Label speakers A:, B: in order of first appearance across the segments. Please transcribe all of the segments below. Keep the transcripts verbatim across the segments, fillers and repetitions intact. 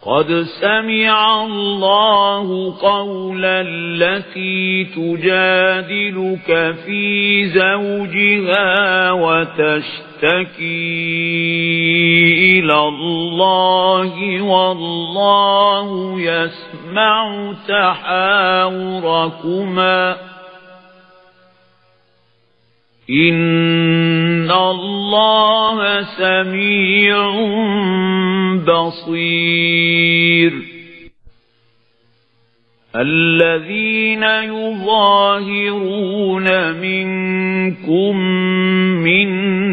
A: قد سمع الله قول التي تجادلك في زوجها وتشتكي إلى الله والله يسمع تحاوركما إن الله سميع بصير الذين يظاهرون منكم من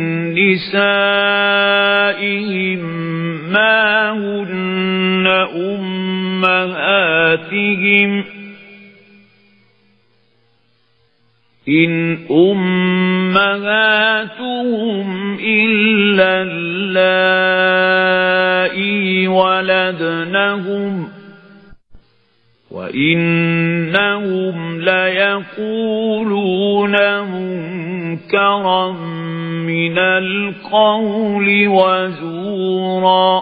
A: نسائهم ما هن أمهاتهم إن أمهاتهم إلا اللائي ولدنهم وإنهم ليقولون منكرا من القول وزورا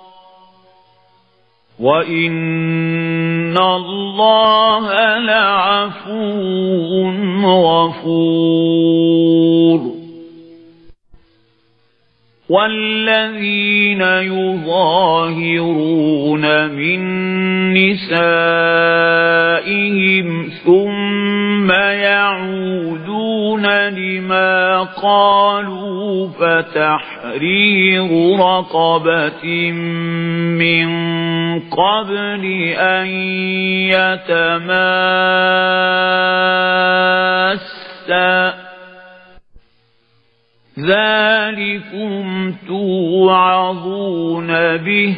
A: وإن الله لعفو غفور والذين يظاهرون من نسائهم ثم يعودون لما قالوا فتحرير رقبة من قبل أن يتماسا ذلكم توعظون به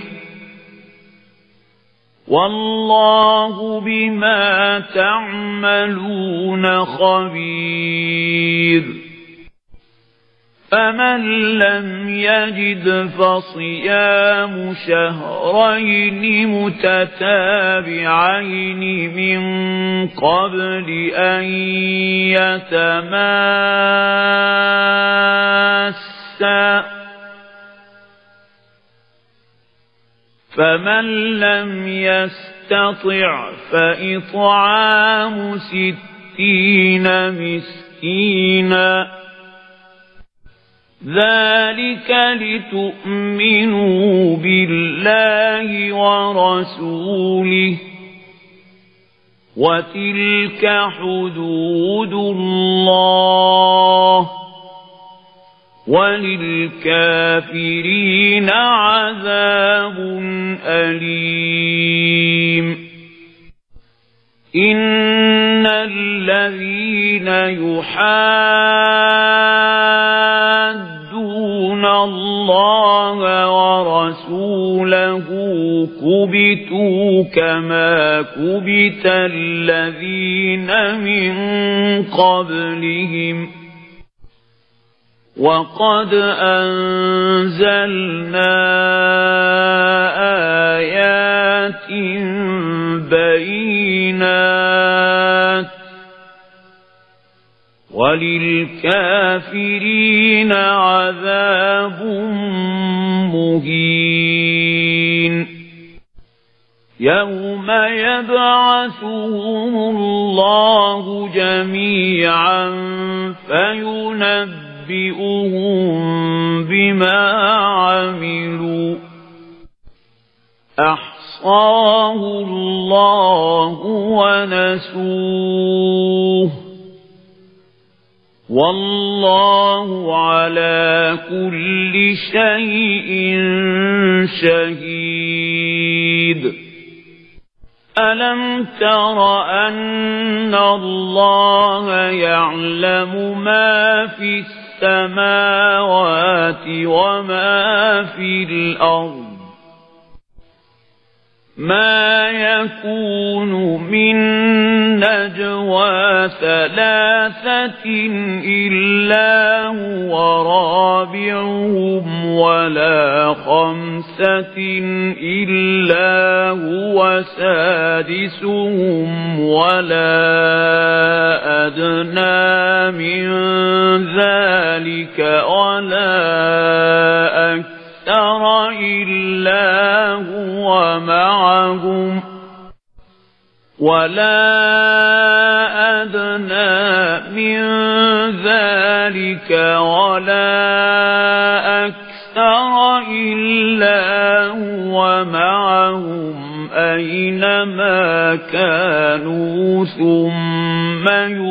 A: والله بما تعملون خبير فمن لم يجد فصيام شهرين متتابعين من قبل أن يتماسا فمن لم يستطع فإطعام ستين مسكينا ذلك لتؤمنوا بالله ورسوله وتلك حدود الله وللكافرين عذاب أليم إن الذين يحادون الله ورسوله كبتوا كما كبت الذين من قبلهم وقد أنزلنا آيات بينات وللكافرين عذاب مهين يوم يبعثهم الله جميعا فينبئهم بما عملوا أحصاه الله ونسوه والله على كل شيء شهيد ألم تر أن الله يعلم ما في السماوات وما في الأرض ما يكون من نجوى ثلاثة إلا هو رابعهم ولا خمسة إلا هو سادسهم ولا أدنى من ذلك ولا أكثر إلا إلا هو معهم ولا أدنى من ذلك ولا أكثر إلا هو معهم أينما كانوا ثم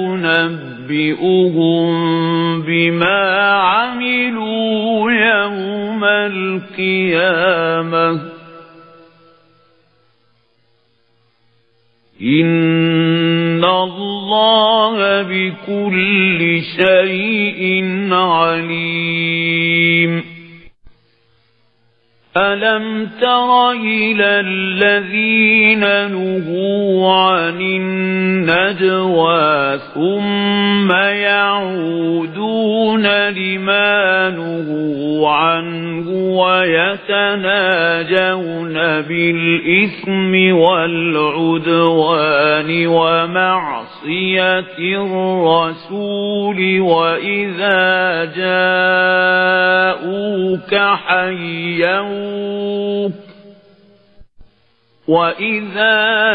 A: ينبئهم بما عملوا يوم القيامة إن الله بكل شيء عليم ألم تر إلى الذين نهوا عن النجوى ثم يعودون لما نهوا عنه ويتناجون بالإثم والعدوان ومعصية الرسول وإذا جاءوك حيوك وَإِذَا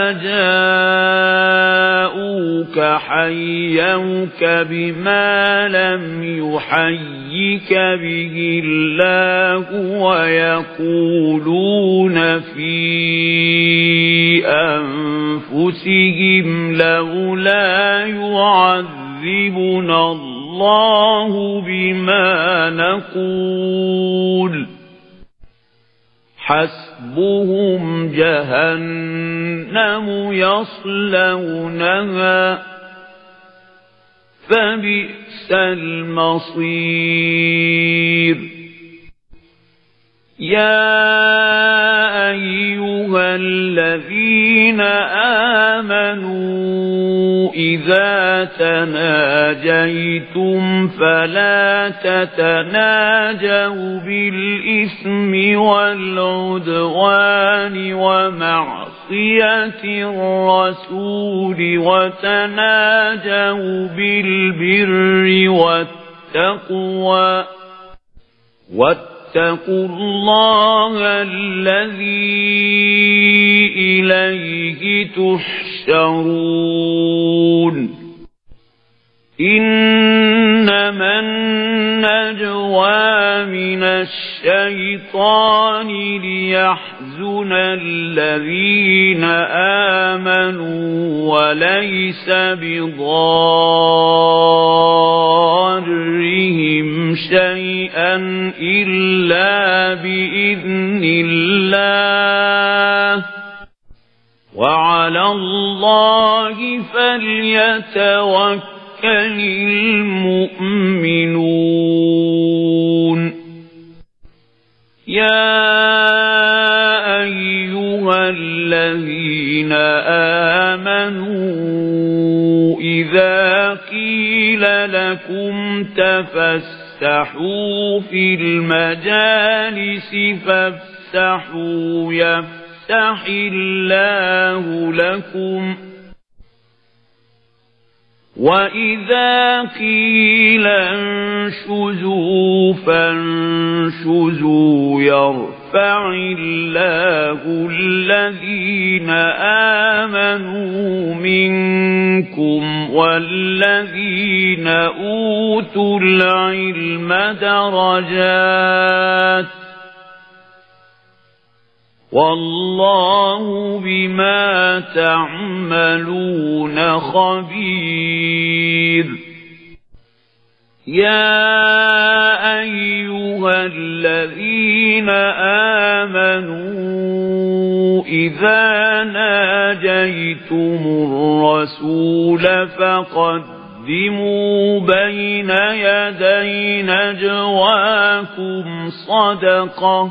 A: جَاءُوكَ حَيَّوْكَ بِمَا لَمْ يُحَيِّكَ بِهِ اللَّهُ وَيَقُولُونَ فِي أَنفُسِهِمْ لَوْلَا يُعَذِّبُنَا اللَّهُ بِمَا نَقُولُ حسبهم جهنم يصلونها فبئس المصير يا أيها الذين آمنوا إذا تناجيتم فلا تتناجوا بالإثم والعدوان ومعصية الرسول وتناجوا بالبر والتقوى واتقوا الله الذي إليه تحشرون إنما النجوى من الشيطان ليحزن الذين آمنوا وليس بضارهم شيئا إلا بإذن الله وعلى الله فليتوكل المؤمنون يا أيها الذين آمنوا إذا قيل لكم تفسحوا في المجالس فافسحوا يفسح الله لكم وَإِذَا قِيلَ انشُزُوا فَانشُزُوا يَرْفَعِ اللَّهُ الَّذِينَ آمَنُوا مِنكُمْ وَالَّذِينَ أُوتُوا الْعِلْمَ دَرَجَاتٍ والله بما تعملون خبير يا أيها الذين آمنوا إذا ناجيتم الرسول فقدموا بين يدي نجواكم صدقة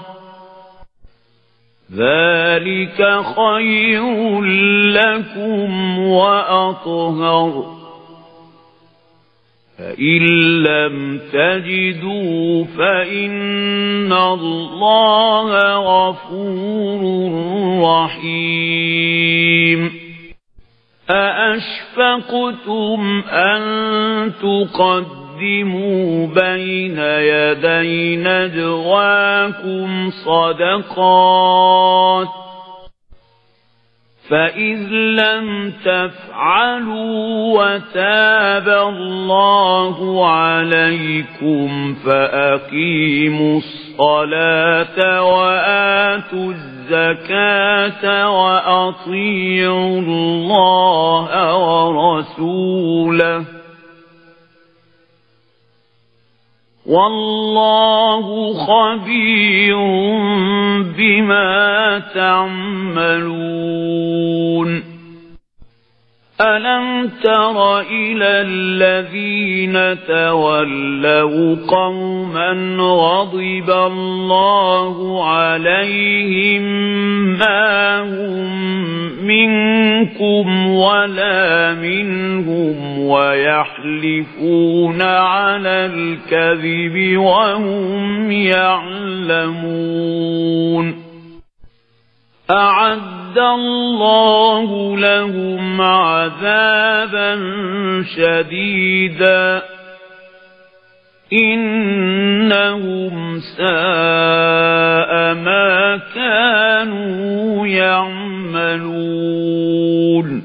A: ذلك خير لكم وأطهر فإن لم تجدوا فإن الله غفور رحيم أأشفقتم أن تقدموا تقدموا بين يدي نجواكم صدقات فإذ لم تفعلوا وتاب الله عليكم فأقيموا الصلاة وآتوا الزكاة وأطيعوا الله ورسوله والله خبير بما تعملون ألم تر إلى الذين تولوا قوما غضب الله عليهم ما هم منكم ولا منهم ويحلفون على الكذب وهم يعلمون أعد الله لهم عذابا شديدا إنهم ساء ما كانوا يعملون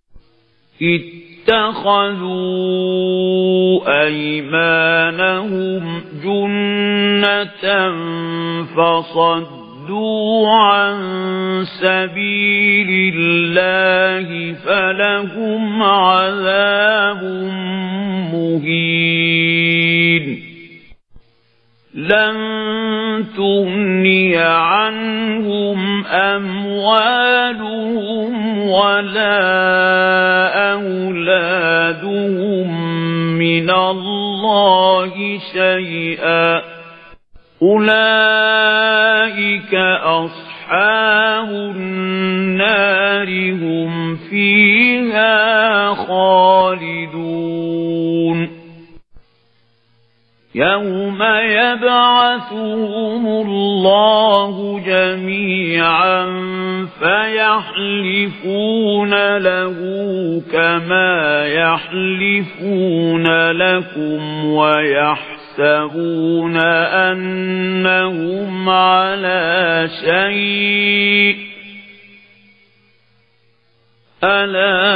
A: اتخذوا أيمانهم جنة فصدوا صدوا عن سبيل الله فلهم عذاب مهين لن تغني عنهم أموالهم ولا أولادهم من الله شيئا أولئك أصحاب النار هم فيها خالدون يوم يبعثهم الله جميعا فيحلفون له كما يحلفون لكم ويحلفون يحسبون أنهم على شيء ألا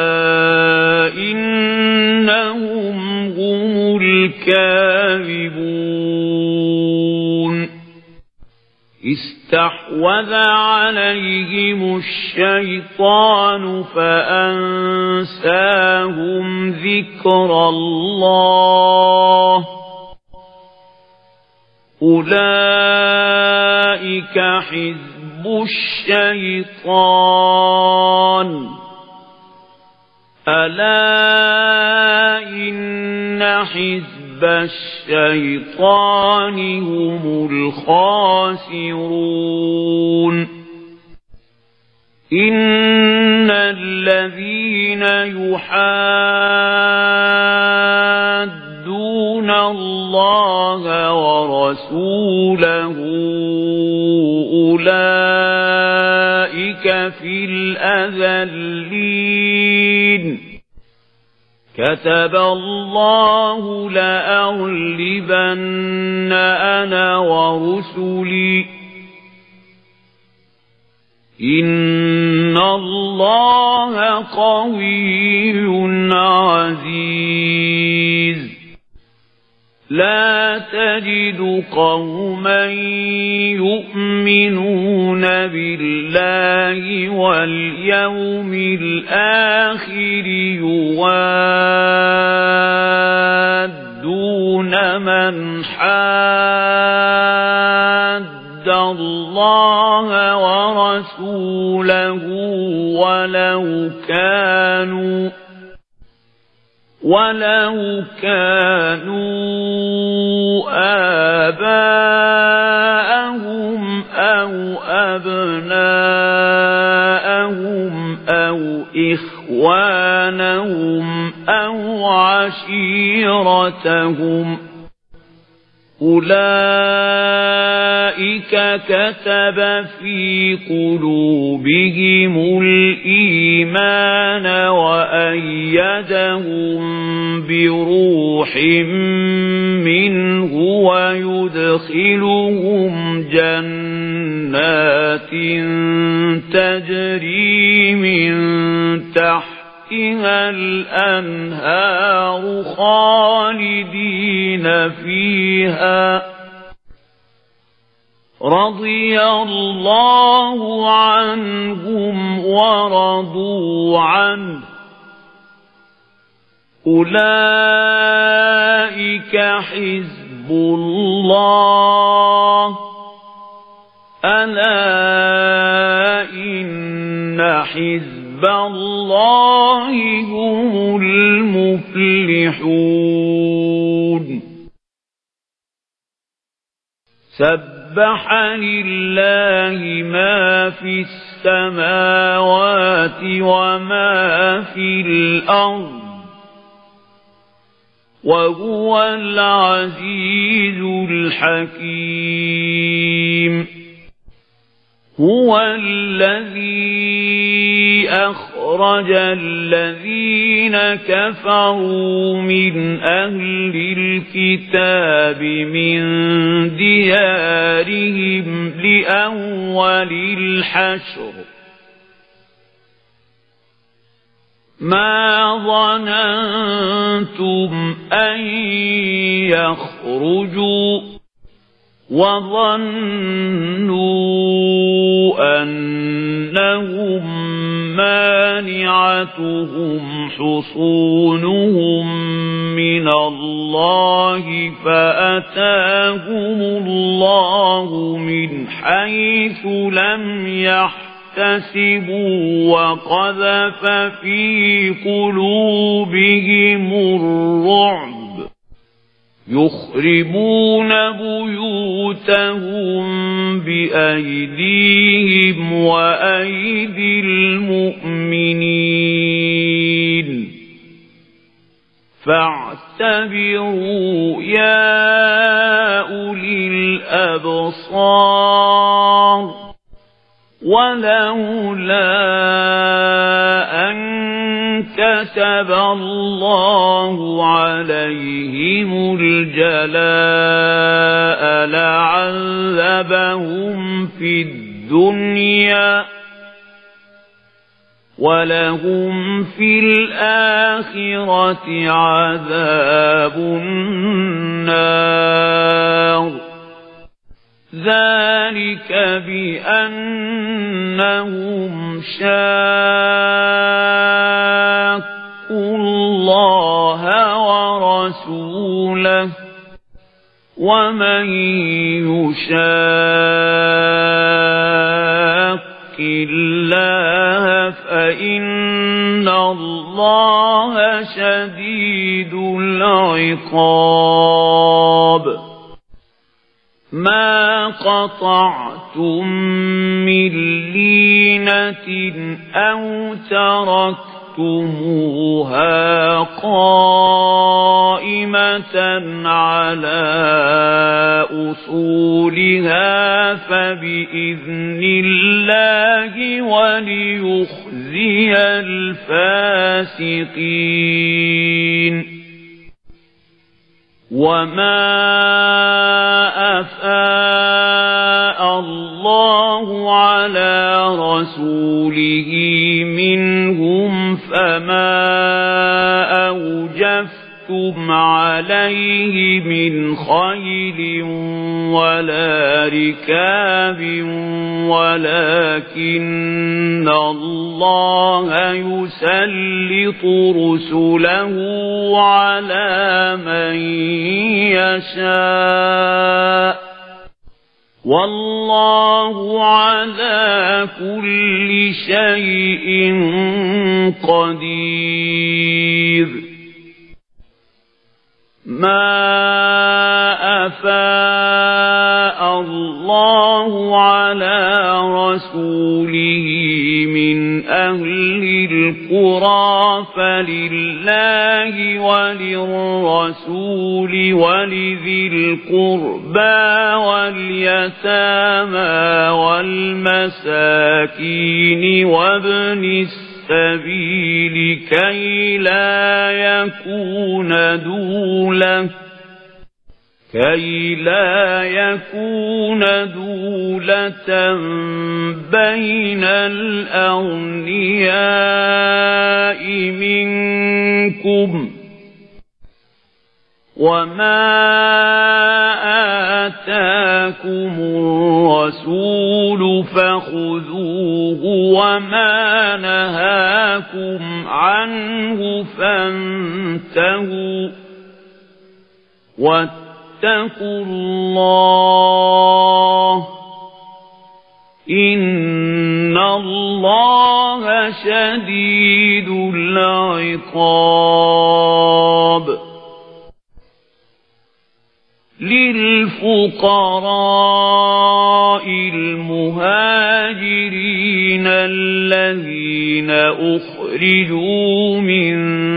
A: إنهم هم الكاذبون استحوذ عليهم الشيطان فأنساهم ذكر الله أولئك حزب الشيطان ألا إن حزب الشيطان هم الخاسرون إن الذين يحادون الله ورسوله أولئك في الأذلين كتب الله لأغلبن أنا ورسلي إن الله قوي عزيز لا تجد قوما يؤمنون بالله واليوم الآخر يوادون من حاد الله ورسوله ولو كانوا ولو كانوا آباءهم أو أبناءهم أو إخوانهم أو عشيرتهم أولئك كتب في قلوبهم الإيمان وأيدهم بروح منه ويدخلهم جنات تجري من تحتها الأنهار خالدين فيها رضي الله عنهم ورضوا عنه أولئك حزب الله ألا إن حزب الله هم المفلحون سبح لله ما في السماوات وما في الأرض وهو العزيز الحكيم هو الذي أخرج الذين كفروا من أهل الكتاب من ديارهم لأول الحشر ما ظننتم أن يخرجوا وظنوا أنهم مانعتهم حصونهم من الله فأتاهم الله من حيث لم يحتسبوا وقذف في قلوبهم الرعب يخربون بيوتهم بأيديهم وأيدي المؤمنين فاعتبروا يا أولي الأبصار ولولا أن كتب الله عليهم الجلاء لعذبهم في الدنيا ولهم في الآخرة عذاب النار ذلك بأنهم شاقوا الله ورسوله ومن يشاق الله فإن الله شديد العقاب ما قطعتم من لينة أو تركتموها قائمة على أصولها فبإذن الله وليخزي الفاسقين وما أفاء الله على رسوله منهم فما أوجفتم عليه من خيل ولا ركاب ولكن الله يسلط رسله على من يشاء والله على كل شيء قدير ما أفاء الله على على رسوله من أهل القرى فلله وللرسول ولذي القربى واليتامى والمساكين وابن السبيل كي لا يكون دولة كي لا يكون دولة بين الأغنياء منكم وما آتاكم الرسول فخذوه وما نهاكم عنه فانتهوا واتقوا الله إن الله شديد العقاب للفقراء المهاجرين الذين أخرجوا من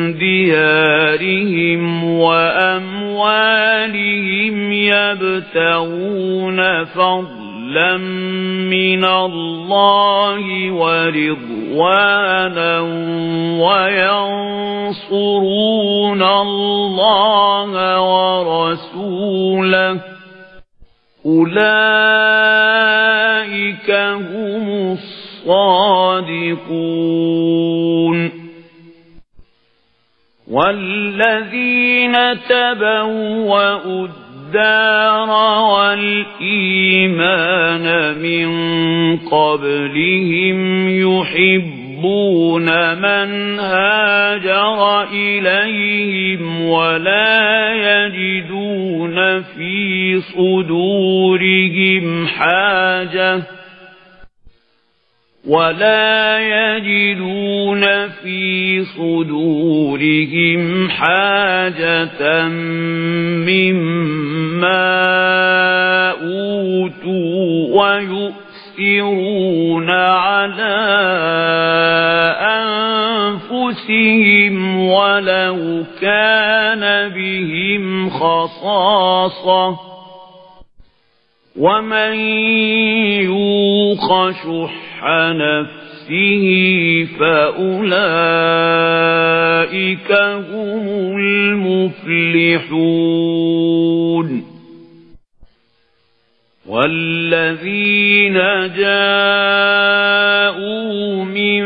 A: ديارهم وأموالهم يبتغون فضلا من الله ورضوانا وينصرون الله ورسوله أولئك هم الصادقون والذين تبوأوا الدار والإيمان من قبلهم يحبون من هاجر إليهم ولا يجدون في صدورهم حاجة ولا يجدون في صدورهم حاجة مما أوتوا ويؤثرون على أنفسهم ولو كان بهم خصاصة ومن يوق شح نفسه فأولئك هم المفلحون والذين جاءوا من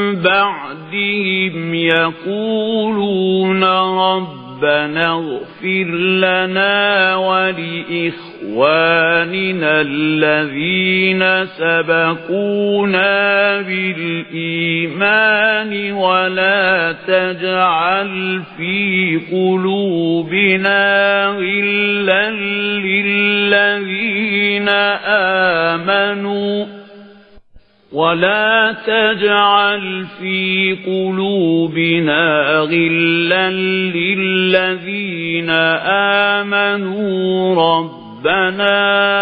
A: بعدهم يقولون ربنا اغفر لنا ولإخواننا الذين سبقونا بالإيمان ولا تجعل في قلوبنا غلا للذين آمنوا ولا تجعل في قلوبنا غلا للذين آمنوا ربنا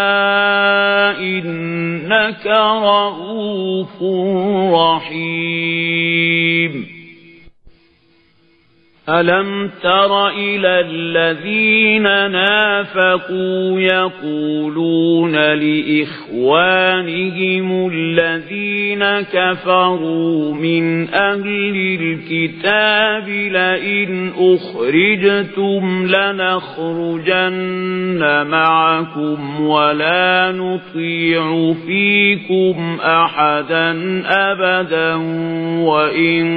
A: إنك رؤوف رحيم ألم تر إلى الذين نافقوا يقولون لإخوانهم الذين كفروا من أهل الكتاب لئن أخرجتم لنخرجن معكم ولا نطيع فيكم أحدا أبدا وإن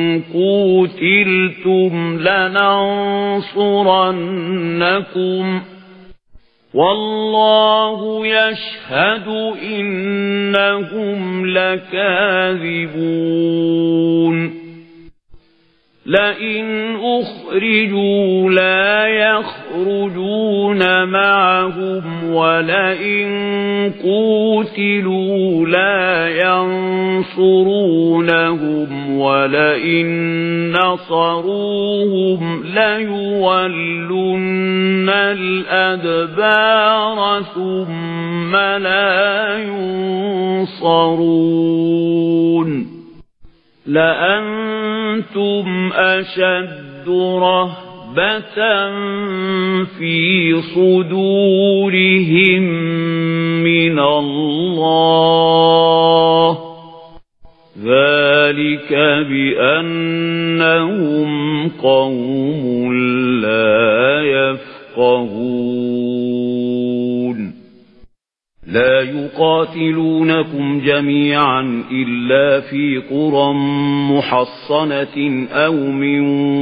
A: قوتلتم لننصرنكم والله يشهد إنهم لكاذبون لئن أخرجوا لا يخرجون معهم ولئن قوتلوا لا ينصرونهم ولئن نصروهم ليولن الأدبار ثم لا ينصرون لأنتم أشد رهبة في صدورهم من الله ذلك بأنهم قوم لا يفقهون لا يقاتلونكم جميعا إلا في قرى محصنة أو من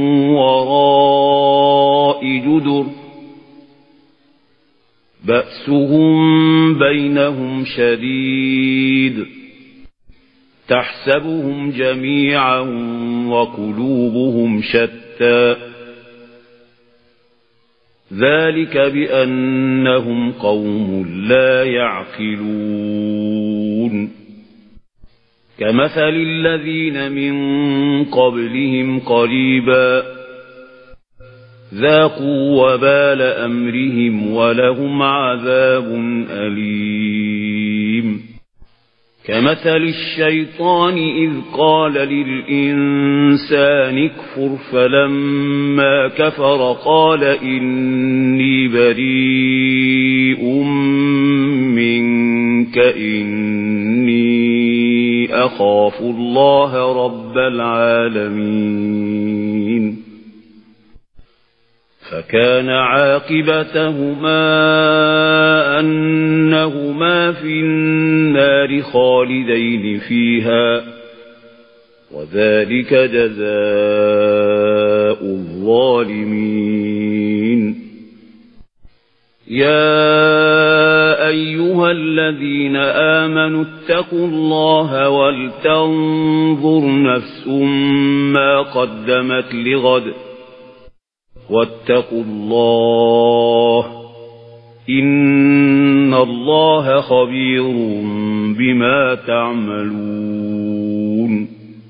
A: وراء جدر بأسهم بينهم شديد تحسبهم جميعا وقلوبهم شتى ذلك بأنهم قوم لا يعقلون كمثل الذين من قبلهم قريبا ذاقوا وبال أمرهم ولهم عذاب أليم كمثل الشيطان إذ قال للإنسان اكفر فلما كفر قال إني بريء منك إني أخاف الله رب العالمين فكان عاقبتهما أنهما في النار خالدين فيها وذلك جزاء الظالمين يا أيها الذين آمنوا اتقوا الله ولتنظر نفس ما قدمت لغد واتقوا الله إن الله خبير بما تعملون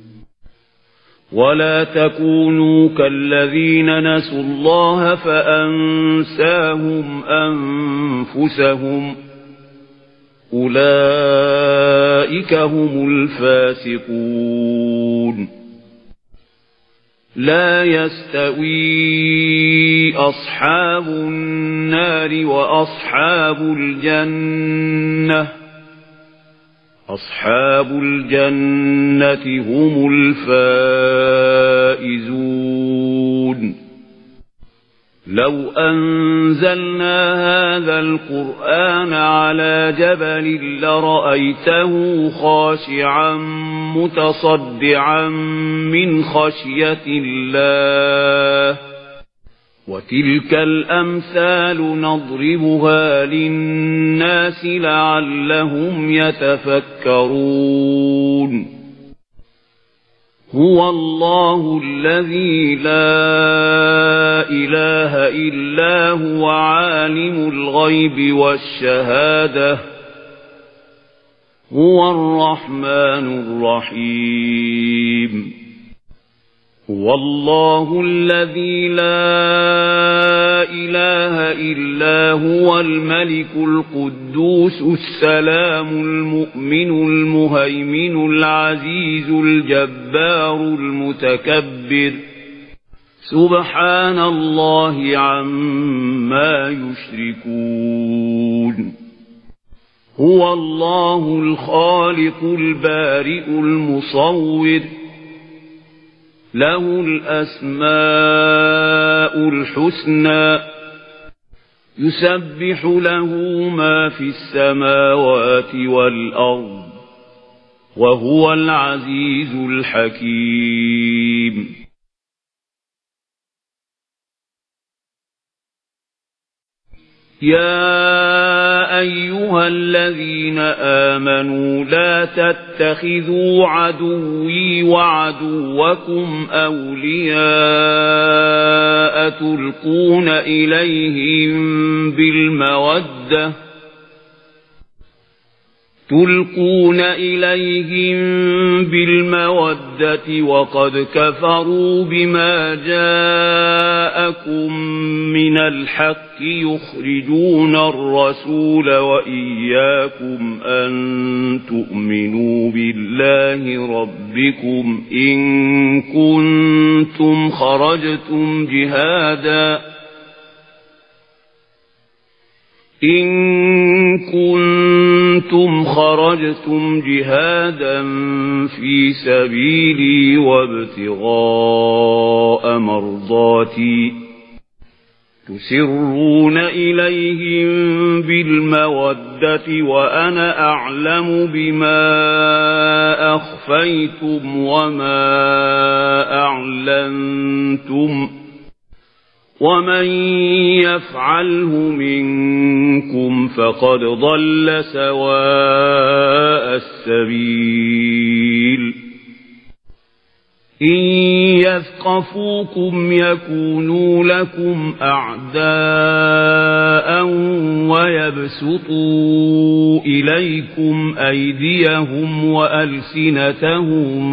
A: ولا تكونوا كالذين نسوا الله فأنساهم أنفسهم أولئك هم الفاسقون لا يستوي أصحاب النار وأصحاب الجنة أصحاب الجنة هم الفائزون لو أنزلنا هذا القرآن على جبل لرأيته خاشعا متصدعا من خشية الله وتلك الأمثال نضربها للناس لعلهم يتفكرون هو الله الذي لا إله إلا هو عالم الغيب والشهادة هو الرحمن الرحيم هو الله الذي لا إله إلا هو الملك القدوس السلام المؤمن المهيمن العزيز الجبار المتكبر سبحان الله عما يشركون هو الله الخالق البارئ المصور له الأسماء الحسنى يسبح له ما في السماوات والأرض وهو العزيز الحكيم يا أيها الذين آمنوا لا تتخذوا عدوي وعدوكم أولياء تلقون إليهم بالمودة تلقون إليهم بالمودة وقد كفروا بما جاءكم من الحق يخرجون الرسول وإياكم أن تؤمنوا بالله ربكم إن كنتم خرجتم جهادا إن كنتم خرجتم جهادا في سبيلي وابتغاء مرضاتي تسرون إليهم بالمودة وأنا أعلم بما أخفيتم وما أعلنتم ومن يفعله منكم فقد ضل سواء السبيل إن يثقفوكم يكونوا لكم أعداء ويبسطوا إليكم أيديهم وألسنتهم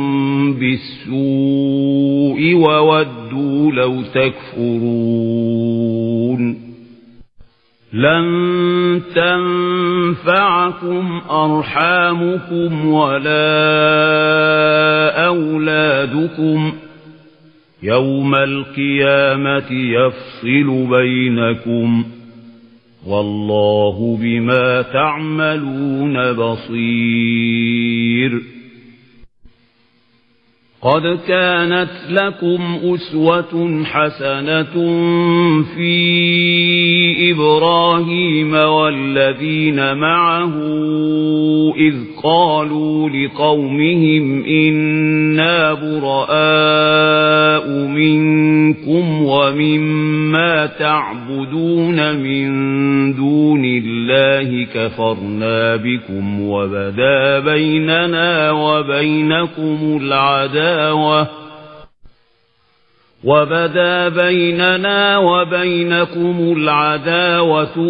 A: بالسوء وودوا لو تكفرون لن تنفعكم أرحامكم ولا أولادكم يوم القيامة يفصل بينكم والله بما تعملون بصير قد كانت لكم أسوة حسنة في إبراهيم والذين معه إذ قالوا لقومهم إنا براء منكم ومما تعبدون من دون الله كفرنا بكم وبدا بيننا وبينكم العداوة وبدا بيننا وبينكم العداوة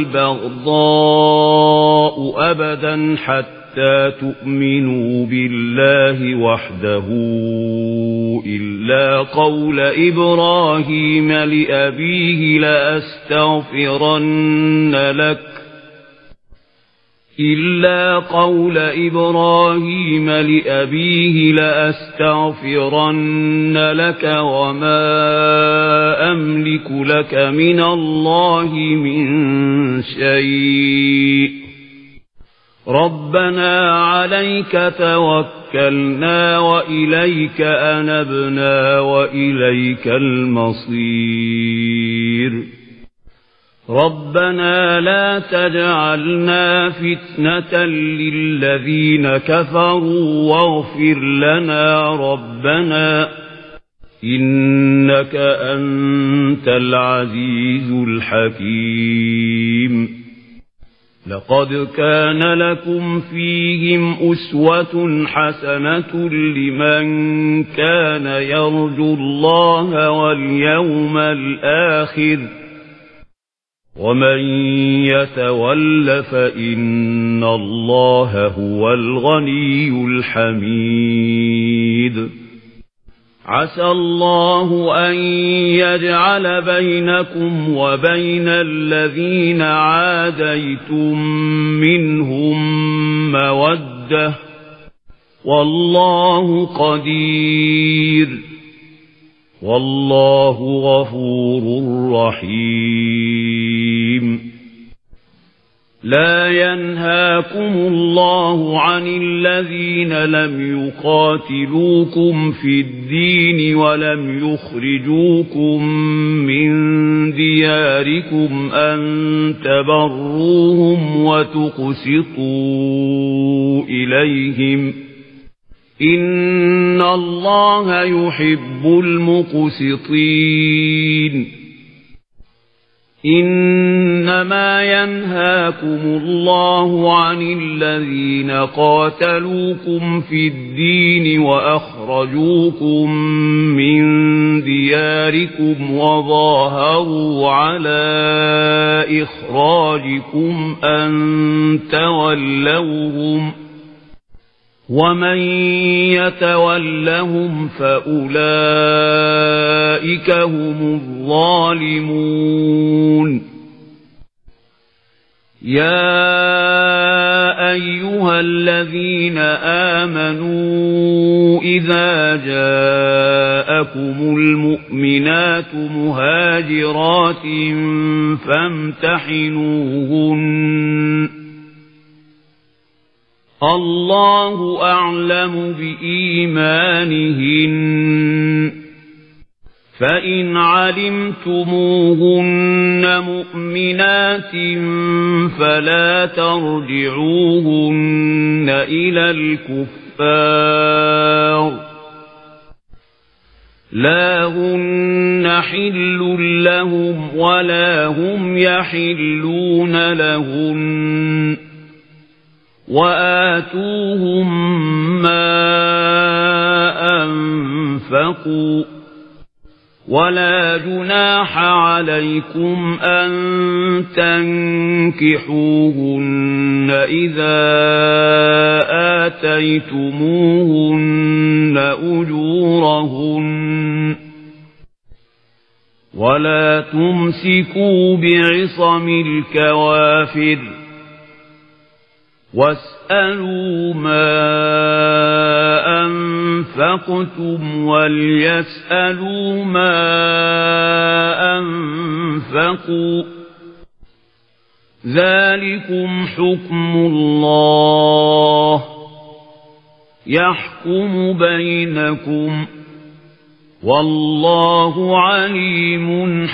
A: والبغضاء أبدا حتى تؤمنوا بالله وحده إلا قول إبراهيم لأبيه لأستغفرن لك إلا قول إبراهيم لأبيه لأستغفرن لك وما أملك لك من الله من شيء ربنا عليك توكلنا وإليك أنبنا وإليك المصير ربنا لا تجعلنا فتنة للذين كفروا واغفر لنا ربنا إنك أنت العزيز الحكيم لقد كان لكم فيهم أسوة حسنة لمن كان يرجو الله واليوم الآخر ومن يتول فإن الله هو الغني الحميد عسى الله أن يجعل بينكم وبين الذين عاديتم منهم مودة والله قدير والله غفور رحيم لا ينهاكم الله عن الذين لم يقاتلوكم في الدين ولم يخرجوكم من دياركم أن تبروهم وتقسطوا إليهم إن الله يحب المقسطين إنما ينهاكم الله عن الذين قاتلوكم في الدين وأخرجوكم من دياركم وظاهروا على إخراجكم أن تولوهم ومن يتولهم فأولئك هم الظالمون يا أيها الذين آمنوا إذا جاءكم المؤمنات مهاجرات فامتحنوهن الله أعلم بإيمانهن فإن علمتموهن مؤمنات فلا ترجعوهن إلى الكفار لا هن حل لهم ولا هم يحلون لهن وآتوهم ما أنفقوا ولا جناح عليكم أن تنكحوهن إذا آتيتموهن أجورهن ولا تمسكوا بعصم الكوافر واسألوا ما أنفقتم وليسألوا ما أنفقوا ذلكم حكم الله يحكم بينكم والله عليم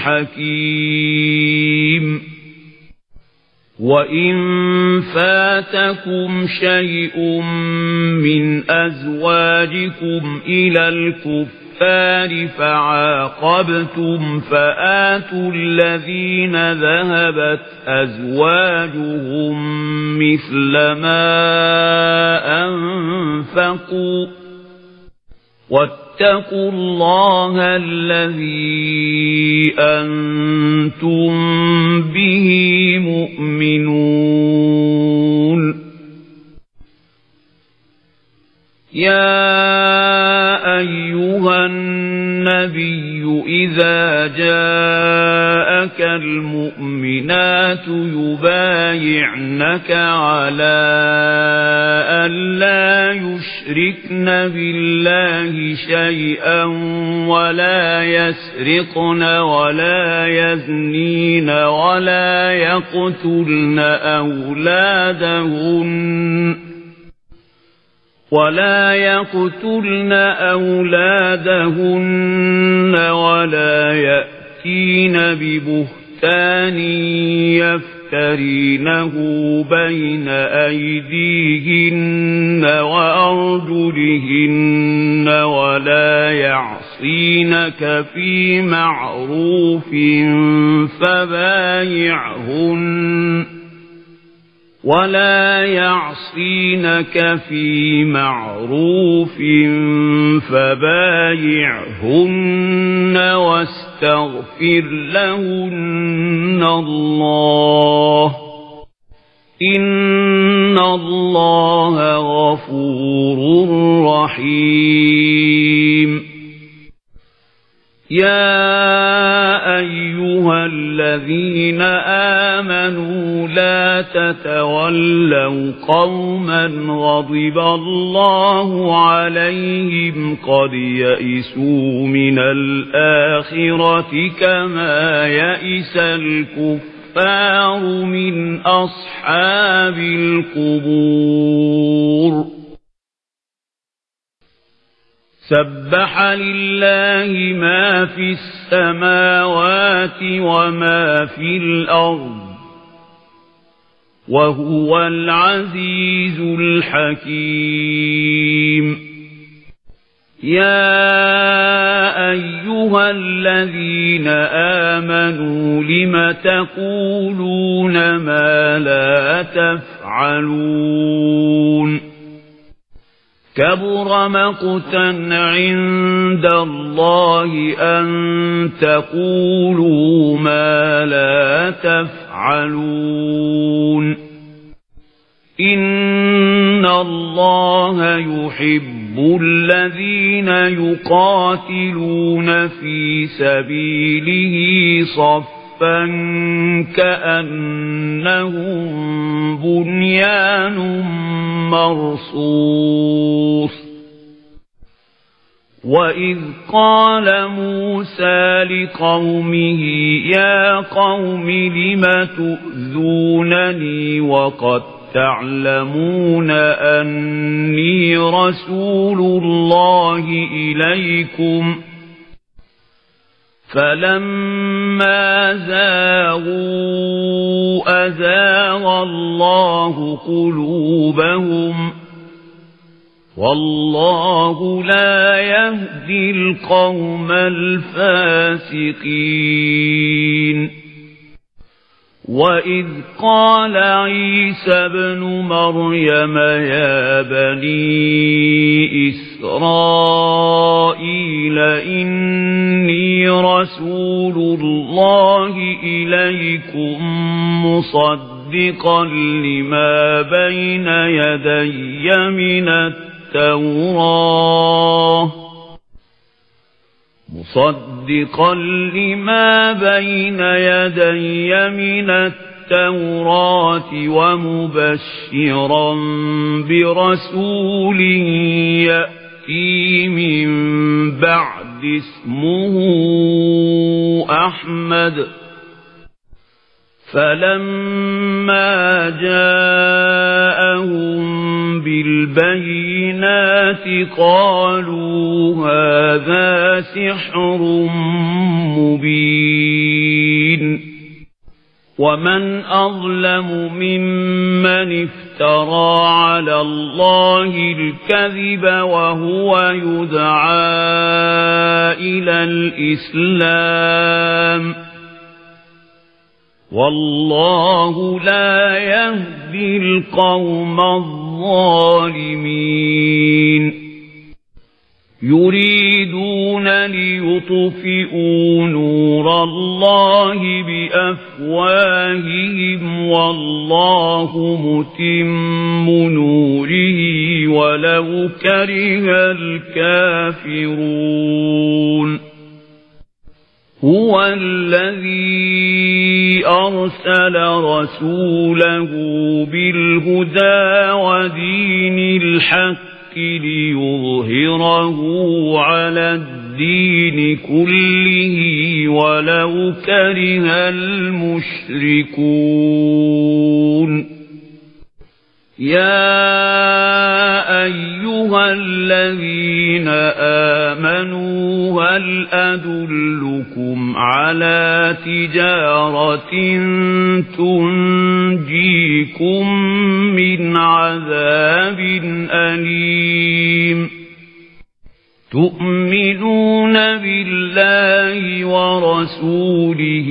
A: حكيم وإن فاتكم شيء من أزواجكم إلى الكفار فعاقبتم فآتوا الذين ذهبت أزواجهم مثل ما أنفقوا واتقوا الله الذي أنتم به مؤمنون يا أيها النبي إذا جاءك المؤمنات يبايعنك على أن لا يشركن بالله شيئا ولا يسرقن ولا يزنين ولا يقتلن أولادهن ولا يقتلن أولادهن ولا يأتين ببهتان يفترينه بين أيديهن وأرجلهن ولا يعصينك في معروف فبايعهن ولا يعصينك في معروف فبايعهن واستغفر لهن الله إن الله غفور رحيم يا أيها الذين آمنوا لا تتولوا قوما غضب الله عليهم قد يئسوا من الآخرة كما يئس الكفار من أصحاب القبور سبح لله ما في السماوات وما في الأرض وهو العزيز الحكيم يا أيها الذين آمنوا لم تقولون ما لا تفعلون كبر مقتا عند عند الله أن تقولوا ما لا تفعلون إن الله يحب الذين يقاتلون في سبيله صفا كأنهم بنيان مرصوص وإذ قال موسى لقومه يا قوم لم تؤذونني وقد تعلمون أني رسول الله إليكم فلما زاغوا أزاغ الله قلوبهم والله لا يهدي القوم الفاسقين وإذ قال عيسى ابن مريم يا بني إسرائيل إني رسول الله إليكم مصدقا لما بين يدي من التوراة مصدقا لما بين يدي من التوراة ومبشرا برسول يأتي من بعد اسمه أحمد فلما جاءهم بالبينات قالوا هذا سحر مبين ومن أظلم ممن افترى على الله الكذب وهو يدعى إلى الإسلام والله لا يهدي القوم الظالمين يريدون ليطفئوا نور الله بأفواههم والله متم نوره ولو كره الكافرون هو الذي أرسل رسوله بالهدى ودين الحق ليظهره على الدين كله ولو كره المشركون يا أيها الذين آمنوا هل أدلكم على تجارة تنجيكم من عذاب أليم تؤمنون بالله ورسوله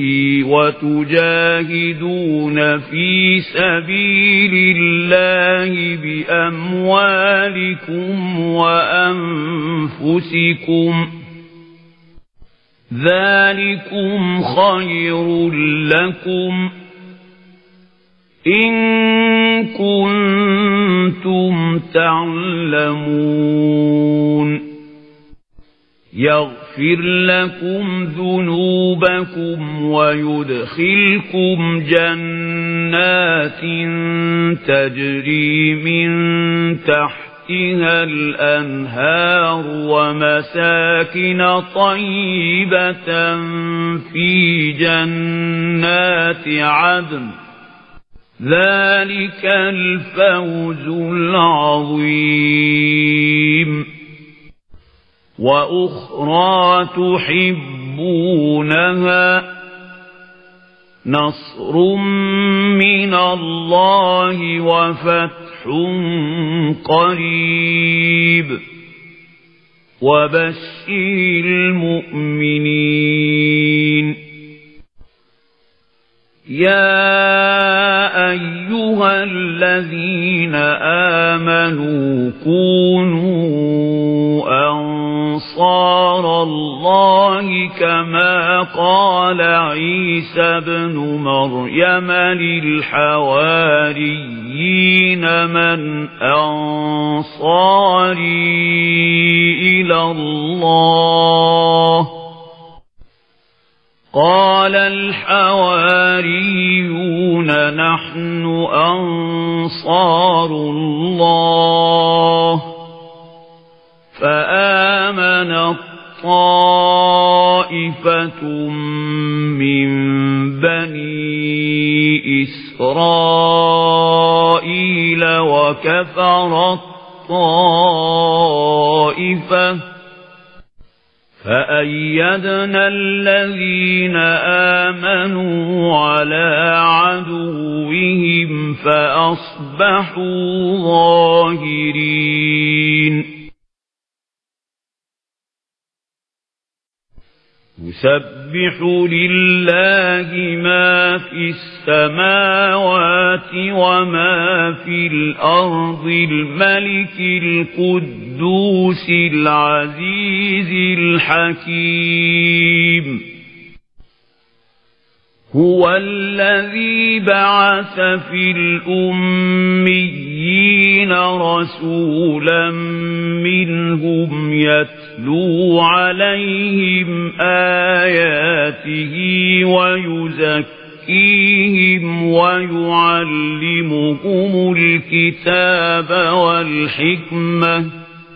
A: وتجاهدون في سبيل الله بأموالكم وأنفسكم ذلكم خير لكم إن كنتم تعلمون يغفر لكم ذنوبكم ويدخلكم جنات تجري من تحتها الأنهار ومساكن طيبة في جنات عدن ذلك الفوز العظيم وأخرى تحبونها نصر من الله وفتح قريب وبشر المؤمنين يا أيها الذين آمنوا كونوا أنصار كما قال عيسى ابن مريم للحواريين من أنصاري إلى الله قال الحواريون نحن أنصار الله فآمنت طائفة من بني إسرائيل وكفرت طائفة فأيدنا الذين آمنوا على عدوهم فأصبحوا ظاهرين يسبح لله ما في السماوات وما في الأرض الملك القدوس العزيز الحكيم هو الذي بعث في الأميين رسولا منهم يتلو عليهم آياته ويزكيهم ويعلمهم الكتاب والحكمة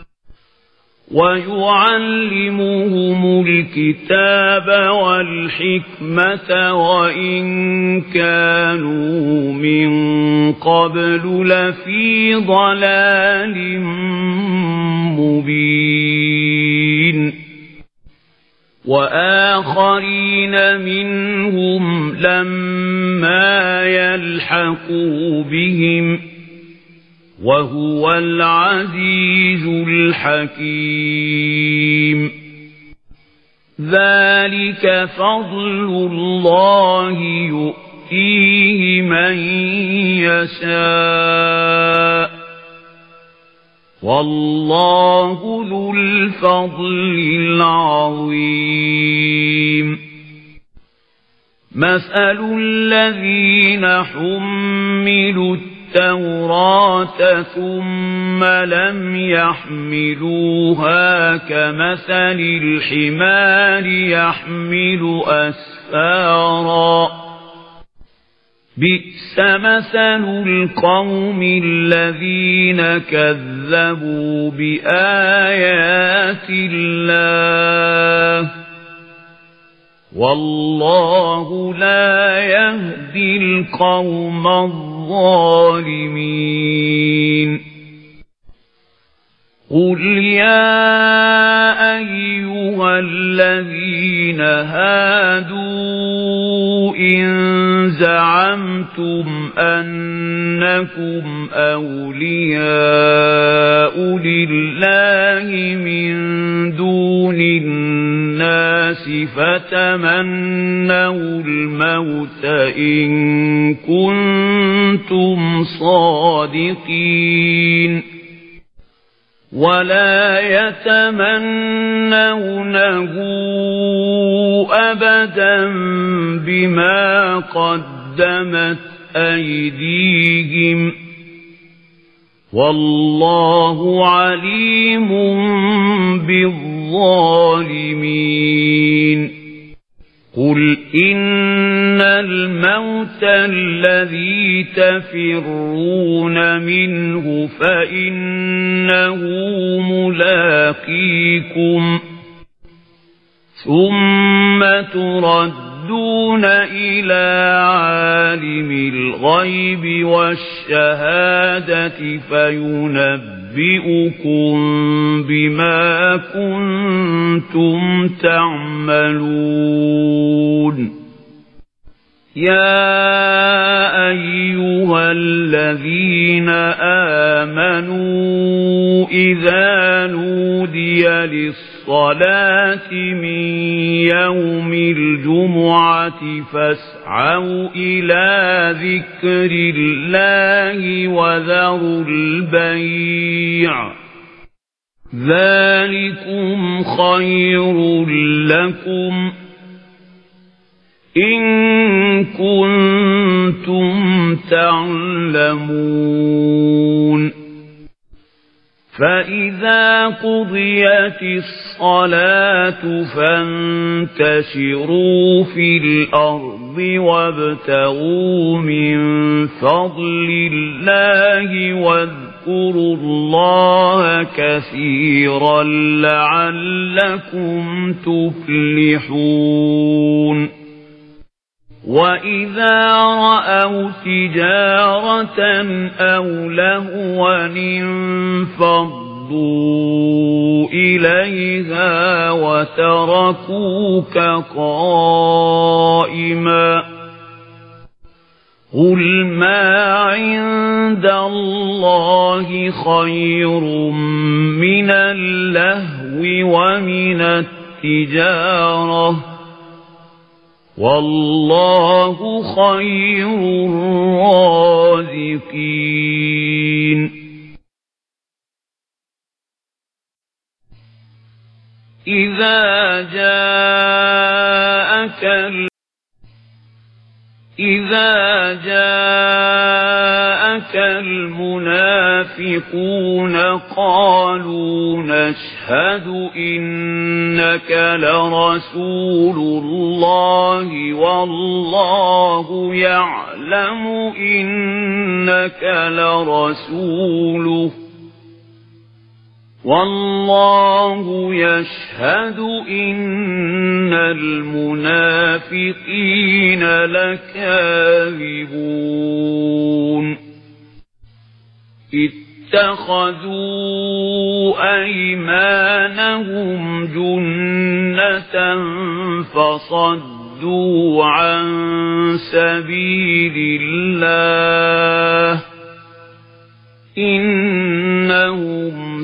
A: ويعلمهم الكتاب والحكمة وإن كانوا من قبل لفي ضلال مبين وآخرين منهم لما يلحقوا بهم وهو العزيز الحكيم ذلك فضل الله يؤتيه من يشاء والله ذو الفضل العظيم مثل الذين حملوا التوراة ثم لم يحملوها كمثل الحمار يحمل أسفارا بئس مثل القوم الذين كذبوا بآيات الله والله لا يهدي القوم الظالمين قل يا أيها الذين هادوا إن زعمتم أنكم أولياء لله من دون الناس فتمنوا الموت إن كنتم صادقين ولا يتمنونه أبدا بما قدمت أيديهم والله عليم بالظالمين قل إن الموت الذي تفرون منه فإنه ملاقيكم ثم تردون إلى عالم الغيب والشهادة فينبئكم بما كنتم تعملون يا أيها الذين آمنوا إذا نودي للصلاة من يوم الجمعة فاسعوا إلى ذكر الله وذروا البيع ذلكم خير لكم إن كنتم تعلمون فإذا قضيت الصلاة فانتشروا في الأرض وابتغوا من فضل الله واذكروا الله كثيرا لعلكم تفلحون وإذا رأوا تجارة أو لهوا انفضوا إليها وتركوك قائما قل ما عند الله خير من اللهو ومن التجارة والله خير الرازقين إذا جاءك ال... إذا جاءك المنافقون قالوا نشهد إنك لرسول الله والله يعلم إنك لرسوله والله يشهد إن المنافقين لكاذبون اتخذوا أيمانهم جنة فصدوا عن سبيل الله إنهم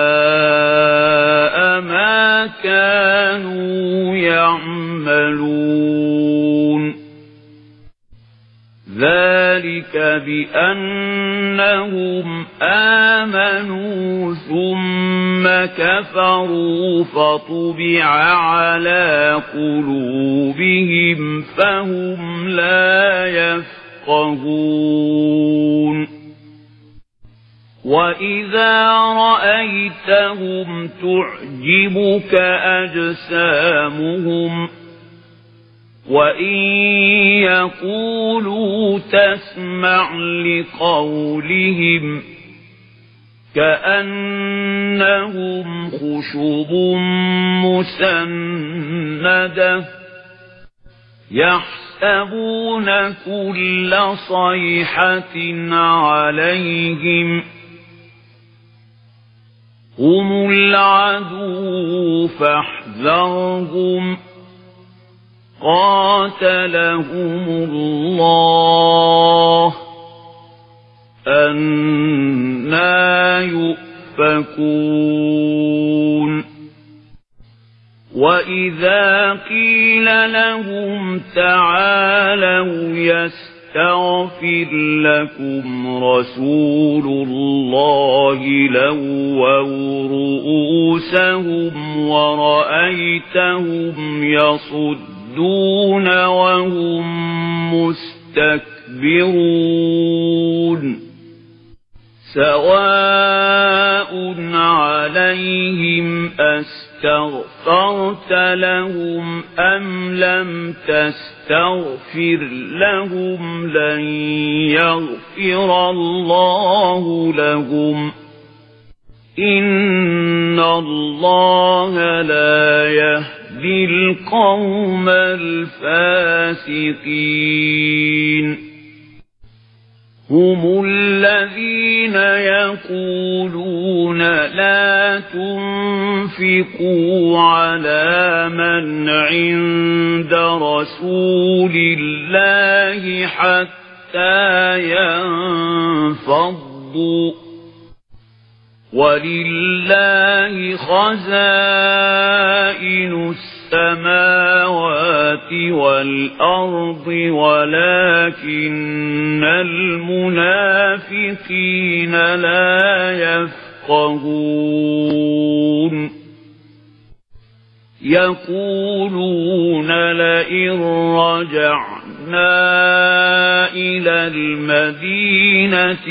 A: ساء ما كانوا يعملون ذلك بأنهم آمنوا ثم كفروا فطبع على قلوبهم فهم لا يفقهون وإذا رأيتهم تعجبك أجسامهم وإن يقولوا تسمع لقولهم كأنهم خشب مسندة يحسبون كل صيحة عليهم هم العدو فاحذرهم قاتلهم الله أنى يؤفكون وإذا قيل لهم تعالوا يستغفر لكم رسول الله لووا رؤوسهم ورأيتهم يصدون وهم مستكبرون سواء عليهم أستغفرت لهم أم لم تستغفر لهم لن يغفر الله لهم إن الله لا يهدي القوم الفاسقين هم الذين يقولون لا تنفقوا على من عند رسول الله حتى ينفضوا ولله خزائن السماوات والأرض ولكن المنافقين لا يفقهون يقولون لئن رجعنا إلى المدينة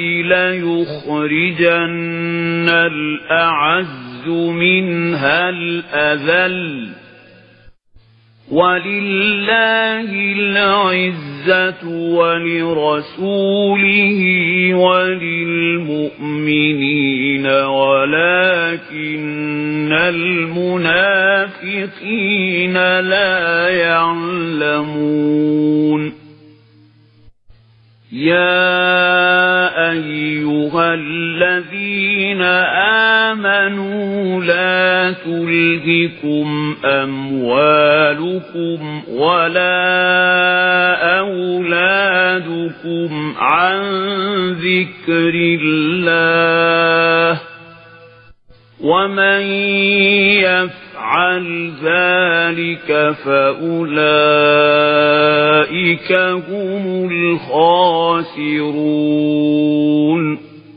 A: ليخرجن الأعز منها الأذل ولله العزة ولرسوله وللمؤمنين ولكن المنافقين لا يعلمون يا أيها الذين آمنوا لا تلهكم أموالكم ولا أولادكم عن ذكر الله ومن يفعل ذلك فأولئك هم الخاسرون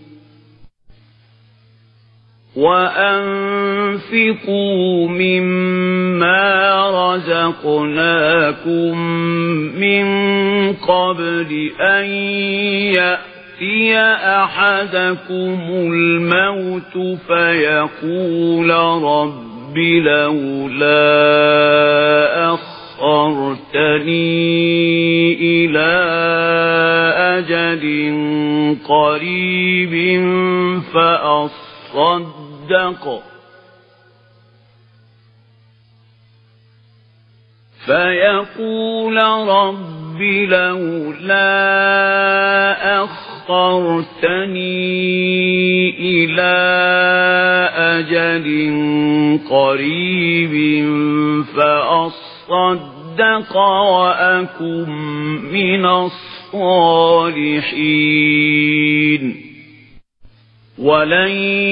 A: وأنفقوا مما رزقناكم من قبل أن يأتي أحدكم الموت فيقول رب لولا أخرتني إلى أجل قريب فأصدق فيقول رب لولا أخرتني إلى أجل قريب فأصدق وأكن من الصالحين ولن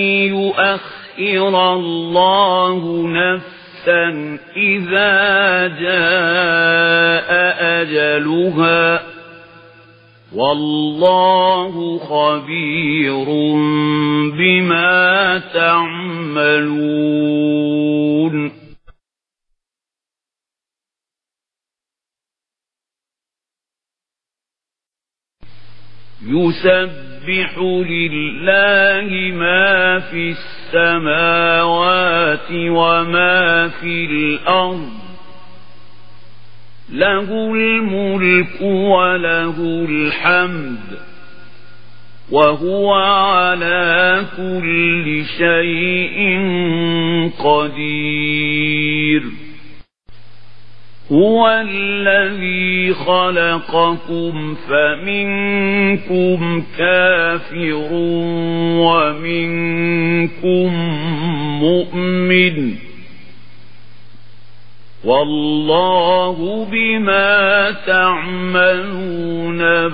A: يؤخر الله نفسا إذا جاء أجلها والله خبير بما تعملون يسبح لله ما في السماوات وما في الأرض له الملك وله الحمد وهو على كل شيء قدير هو الذي خلقكم فمنكم كافر ومنكم مؤمن والله بما تعملون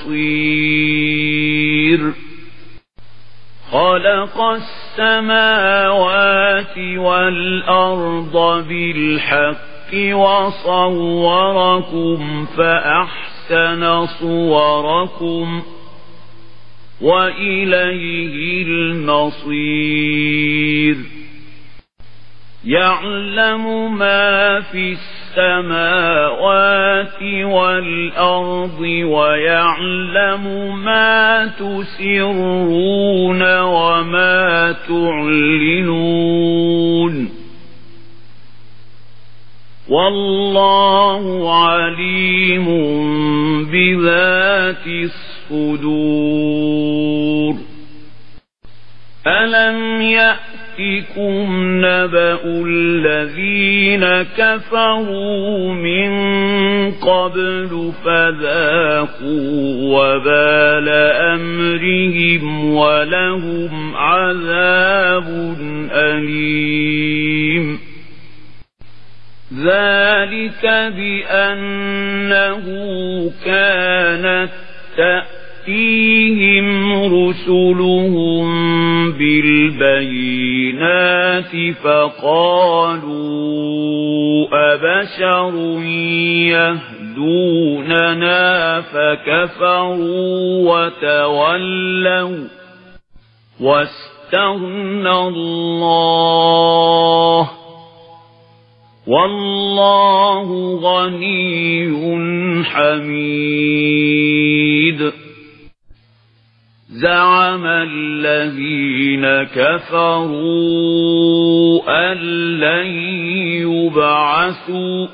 A: بصير خلق السماوات والأرض بالحق وصوركم فأحسن صوركم وإليه المصير يعلم ما في السماوات والأرض ويعلم ما تسرون وما تعلنون والله عليم بذات الصدور ألم يأتكم نبأ الذين كفروا من قبل فذاقوا وبال أمرهم ولهم عذاب أليم ذلك بأنه كانت تأتيهم رسلهم بالبينات فقالوا أبشر يهدوننا فكفروا وتولوا واستغنى الله والله غني حميد زعم الذين كفروا أن لن يبعثوا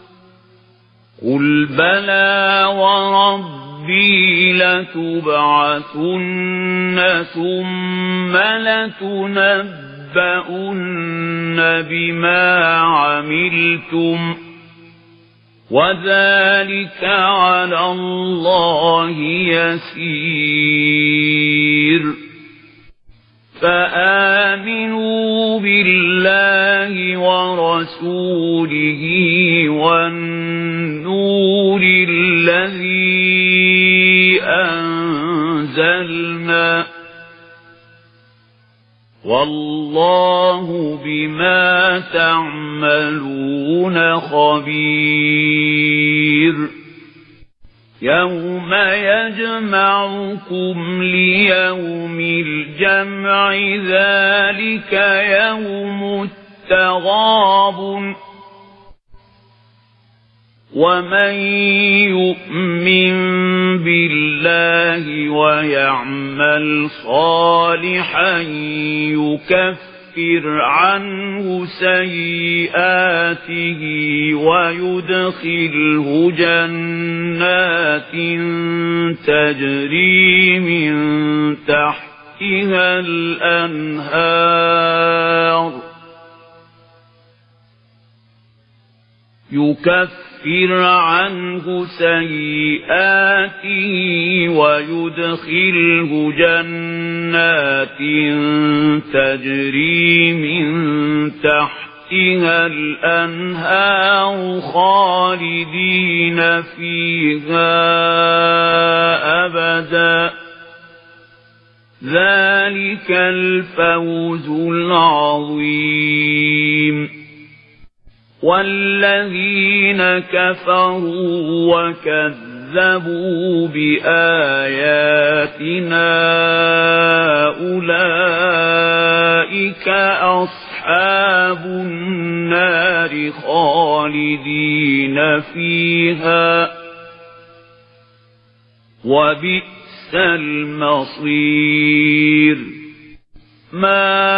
A: قل بلى وربي لتبعثن ثم لتنبؤن بما عملتم وذلك على الله يسير فآمنوا بالله ورسوله والنور الذي أنزلنا والله بما تعملون خبير يوم يجمعكم ليوم الجمع ذلك يوم التغابن ومن يؤمن بالله ويعمل صالحا يكفر عنه سيئاته ويدخله جنات تجري من تحتها الأنهار يكفر عنه سيئاته ويدخله جنات تجري من تحتها الأنهار خالدين فيها أبدا ذلك الفوز العظيم والذين كفروا وكذبوا بآياتنا أولئك أصحاب النار خالدين فيها وبئس المصير ما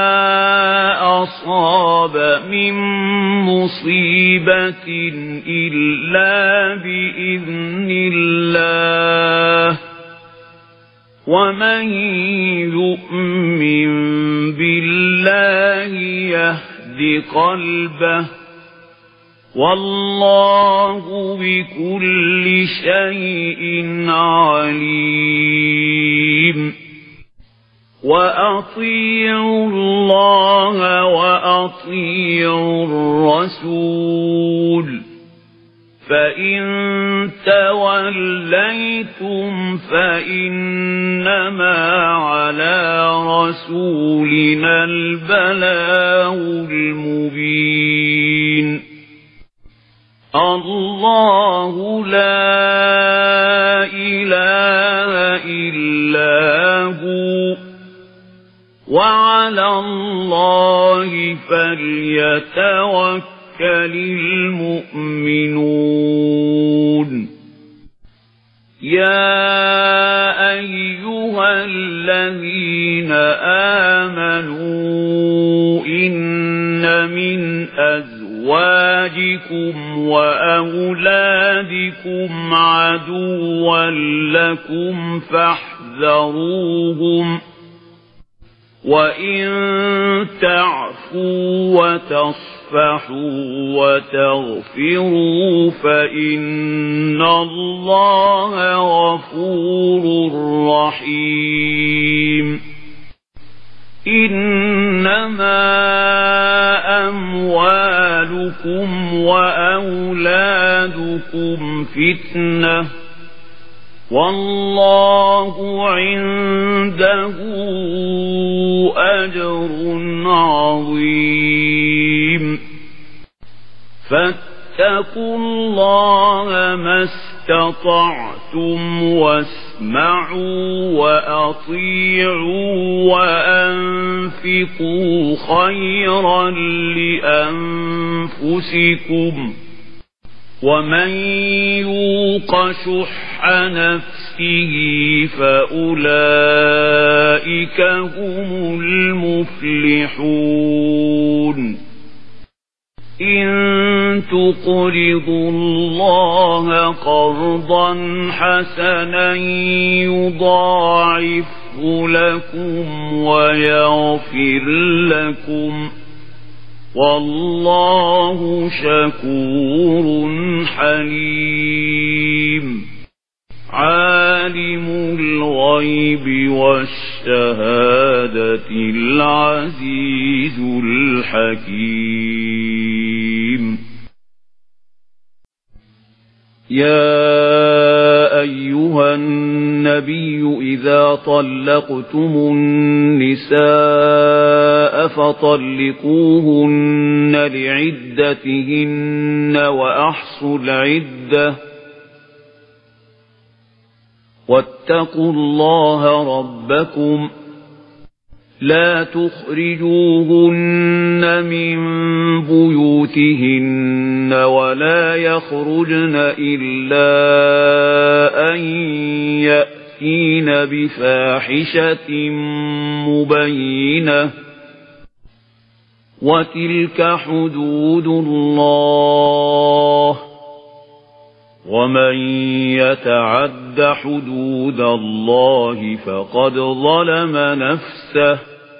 A: أصاب من مصيبة إلا بإذن الله ومن يؤمن بالله يهد قلبه والله بكل شيء عليم وأطيعوا الله وأطيعوا الرسول فإن توليتم فإنما على رسولنا البلاغ المبين الله لا إله إلا هو وعلى الله فليتوكل المؤمنون يا أيها الذين آمنوا إن من أزواجكم وأولادكم عدوا لكم فاحذروهم وإن تعفوا وتصفحوا وتغفروا فإن الله غفور رحيم إنما أموالكم وأولادكم فتنة والله عنده أجر عظيم فاتقوا الله ما استطعتم واسمعوا وأطيعوا وأنفقوا خيرا لأنفسكم ومن يوق شح نفسه فأولئك هم المفلحون إن تقرضوا الله قرضا حسنا يضاعفه لكم ويغفر لكم والله شكور حليم عالم الغيب والشهادة العزيز الحكيم يا أيها النبي إذا طلقتم النساء فطلقوهن لعدتهن وأحصوا العدة واتقوا الله ربكم لا تخرجوهن من بيوتهن ولا يخرجن إلا أن يأتين بفاحشة مبينة وتلك حدود الله ومن يتعد حدود الله فقد ظلم نفسه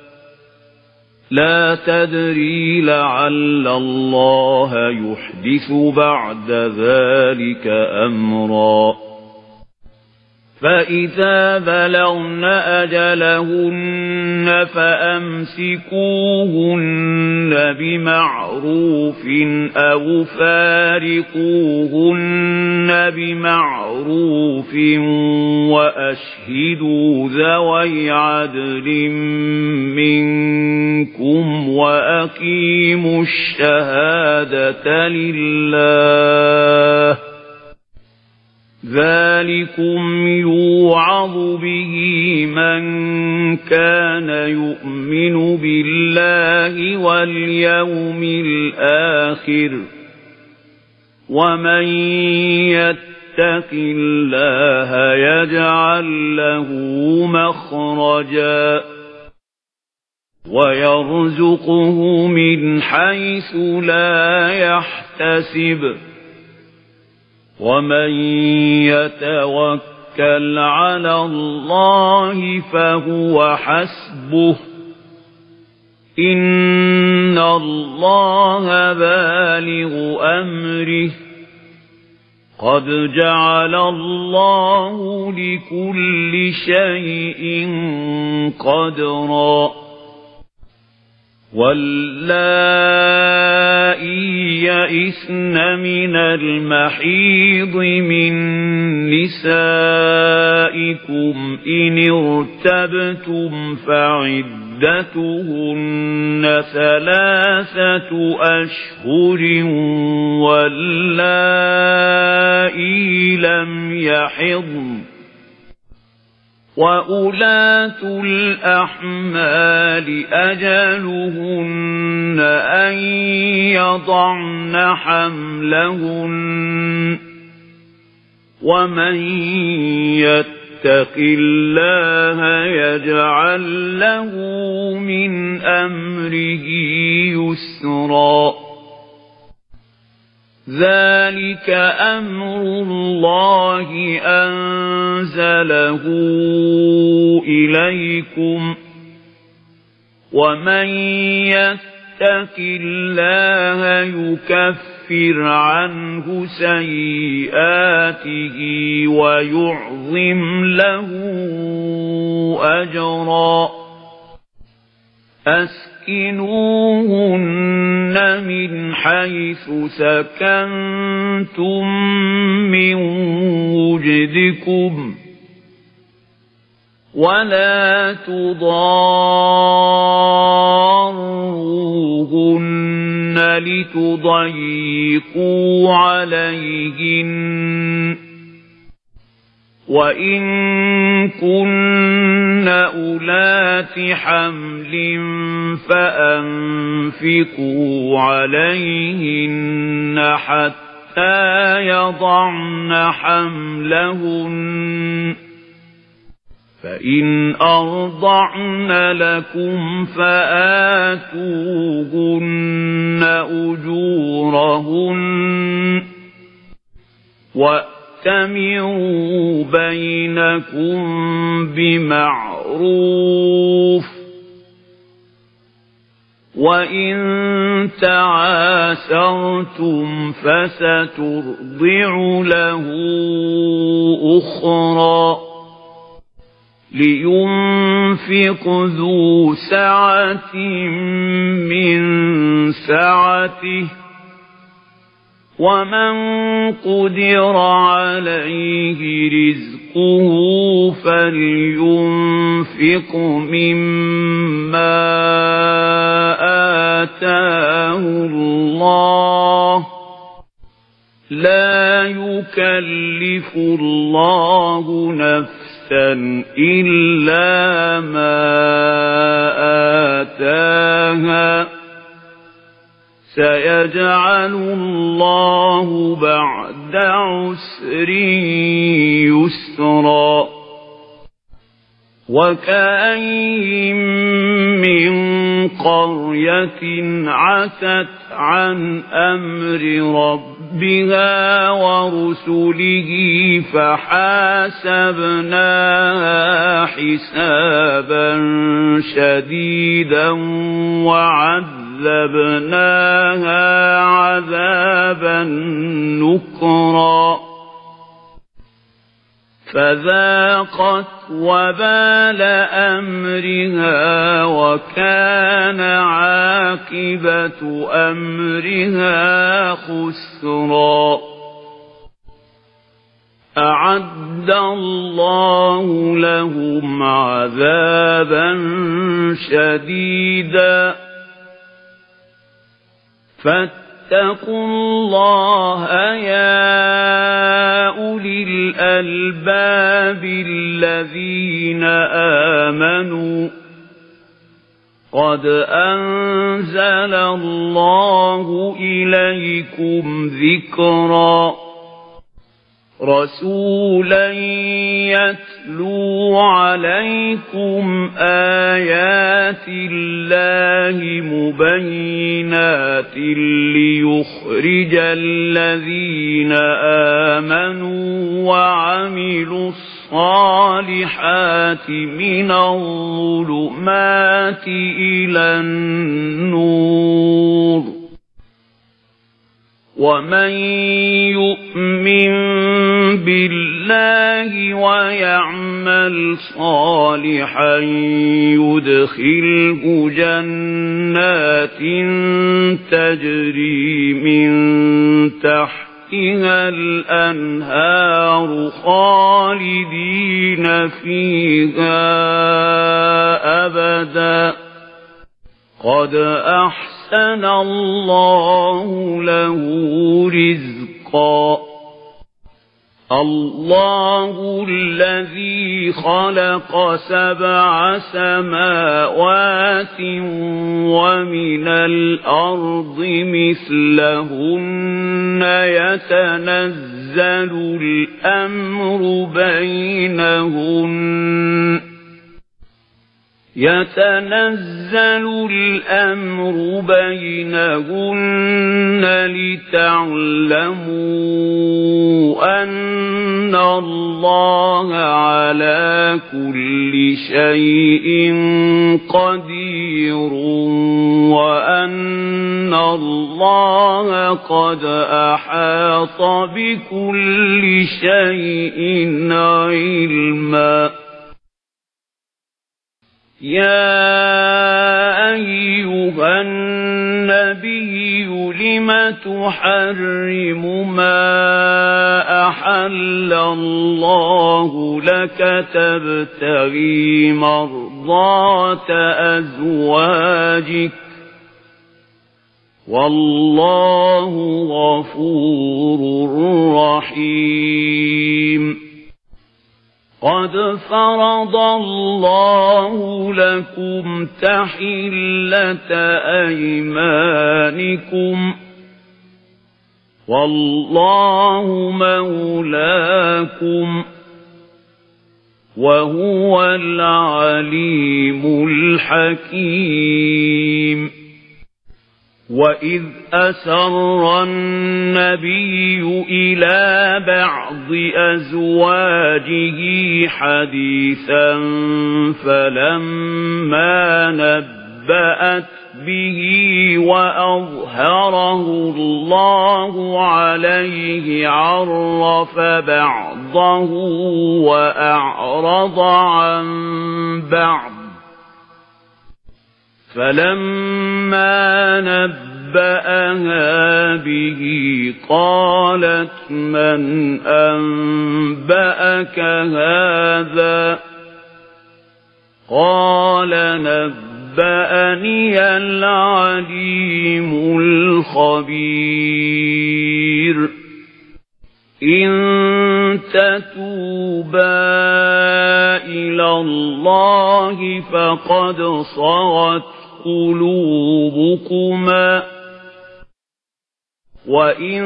A: لا تدري لعل الله يحدث بعد ذلك أمرا فإذا بلغن أجلهن فأمسكوهن بمعروف أو فارقوهن بمعروف وأشهدوا ذوي عدل منكم وأقيموا الشهادة لله ذلكم يوعظ به من كان يؤمن بالله واليوم الآخر ومن يتق الله يجعل له مخرجا ويرزقه من حيث لا يحتسب ومن يتوكل على الله فهو حسبه إن الله بالغ أمره قد جعل الله لكل شيء قدرا واللائي يئسن من المحيض من نسائكم إن ارتبتم فعدتهن ثلاثة أشهر واللائي لم يحضن وأولاة الأحمال أجلهن أن يضعن حملهن ومن يتق الله يجعل له من أمره يسرا ذلك أمر الله أنزله إليكم ومن يتق الله يكفر عنه سيئاته ويعظم له أجرا أسكنوهن من حيث سكنتم من وجدكم ولا تضاروهن لتضيقوا عليهن وإن كن أولات حمل فأنفقوا عليهن حتى يضعن حملهن فإن أرضعن لكم فآتوهن أجورهن وأتمروا بينكم بمعروف وإن تعاسرتم فسترضع له أخرى لينفق ذو سعة من سعته ومن قدر عليه رزقه فلينفق مما آتاه الله لا يكلف الله نفسا إلا ما آتاها سيجعل الله بعد عسر يسرا وكأين من قرية عتت عن أمر ربها ورسله فحاسبناها حسابا شديدا وعذبناها عذابا نكرا فذاقت وبال أمرها وكان عاقبة أمرها خسرا أعد الله لهم عذابا شديدا فاتقوا الله يا أولي الألباب الذين آمنوا قد أنزل الله إليكم ذكرا رسولا يتلو عليكم آيات الله مبينات ليخرج الذين آمنوا وعملوا الصالحات من الظلمات إلى النور ومن يؤمن بالله ويعمل صالحا يدخله جنات تجري من تحتها الأنهار خالدين فيها أبدا قد أحسن الله له رزقا الله الذي خلق سبع سماوات ومن الأرض مثلهن يتنزل الأمر بينهن يتنزل الأمر بينهن لتعلموا أن الله على كل شيء قدير وأن الله قد أحاط بكل شيء علما يا أيها النبي لم تحرم ما أحل الله لك تبتغي مرضات أزواجك والله غفور رحيم قد فرض الله لكم تحلة أيمانكم والله مولاكم وهو العليم الحكيم وإذ أسر النبي إلى بعض أزواجه حديثا فلما نبأت به وأظهره الله عليه عرف بعضه وأعرض عن بعض فلما نبأها به قالت من أنبأك هذا قال نبأني العليم الخبير إن تتوبا إلى الله فقد صغت قلوبكما وإن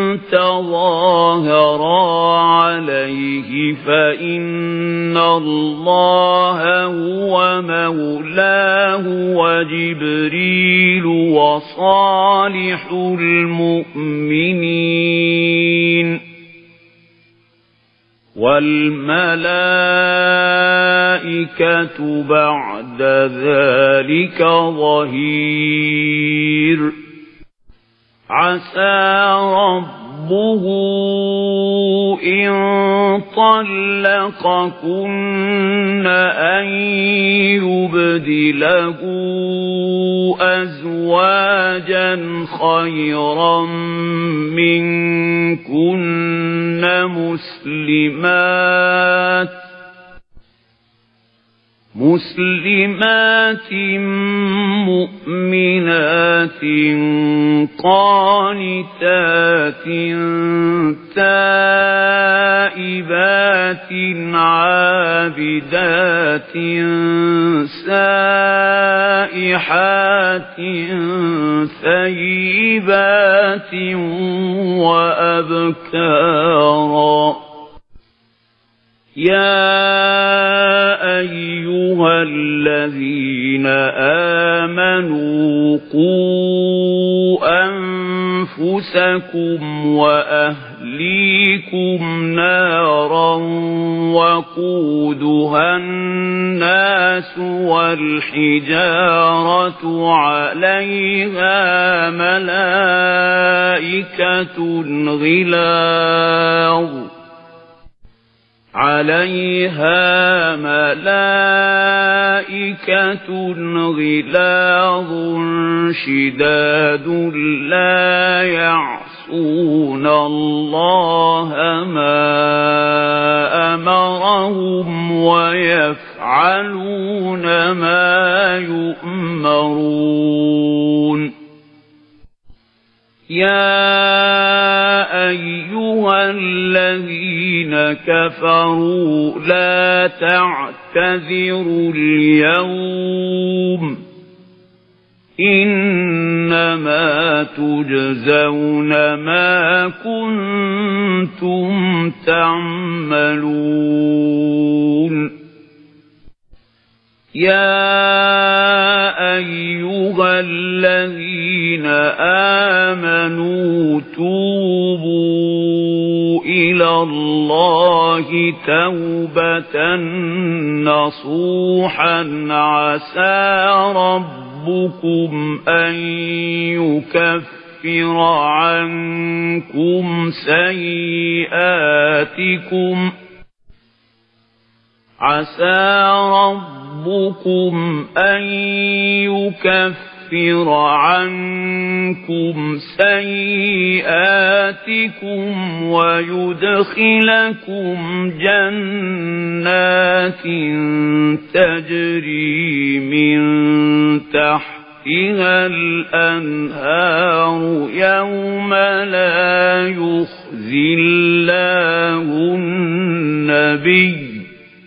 A: تظاهرا عليه فإن الله هو مولاه وجبريل وصالح المؤمنين والملائكة بعد ذلك ظهير عسى ربه إن طلقكن أن يبدله أزواجا خيرا منكن مسلمات مسلمات مؤمنات قانتات تائبات عابدات سائحات ثيبات وأبكارا يا أيها الذين آمنوا قوا أنفسكم وأهليكم نارا وقودها الناس والحجارة عليها ملائكة غلاظ عليها ملائكة غلاظ شداد لا يعصون الله ما أمرهم ويفعلون ما يؤمرون يا أيها الذين كفروا لا تعتذروا اليوم إنما تجزون ما كنتم تعملون يا أيها الذين آمنوا توبوا إلى الله توبة نصوحا عسى ربكم أن يكفر عنكم سيئاتكم عسى ربكم أن يكفر عنكم سيئاتكم ويدخلكم جنات تجري من تحتها تحتها الأنهار يوم لا يخزي الله النبي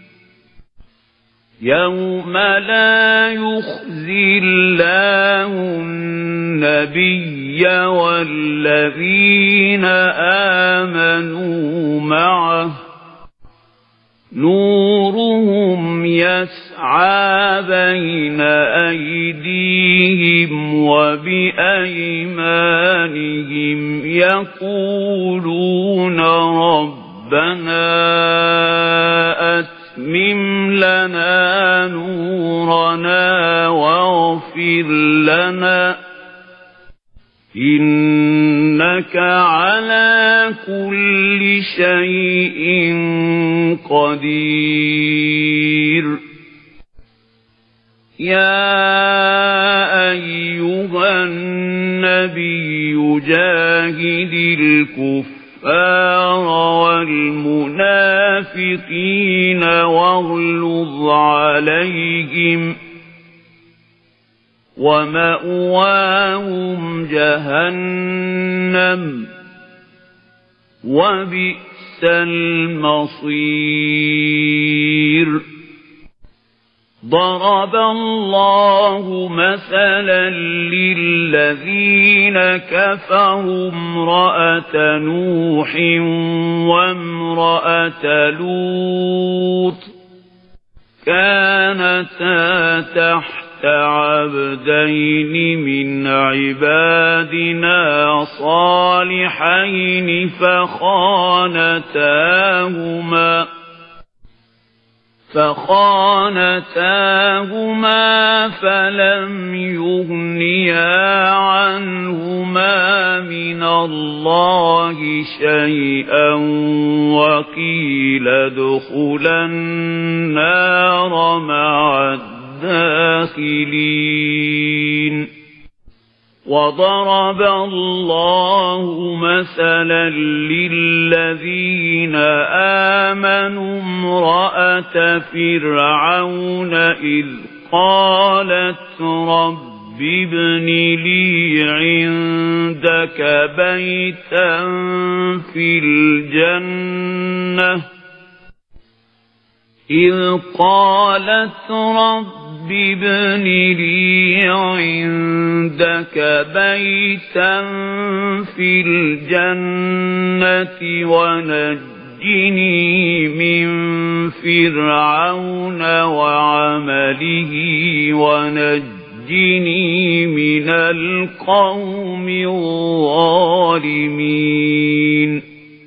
A: يوم لا يخزي الله النبي والذين آمنوا معه نورهم يسعى بين أيديهم وبأيمانهم يقولون ربنا أتمم لنا نورنا واغفر لنا إنك على كل شيء قدير يا أيها النبي جاهد الكفار والمنافقين واغلظ عليهم ومأواهم جهنم وبئس المصير ضرب الله مثلا للذين كفروا امرأة نوح وامرأة لوط كانتا تحت عبدين من عبادنا صالحين فخانتاهما فخانتاهما فلم يغنيا عنهما من الله شيئا وقيل ادخلا النار مع الداخلين وضرب الله مثلا للذين آمنوا امرأة فرعون إذ قالت رب ابن لي عندك بيتا في الجنة إذ قالت رب ابن لي عندك بيتا في الجنة ونجني من فرعون وعمله ونجني من القوم الظالمين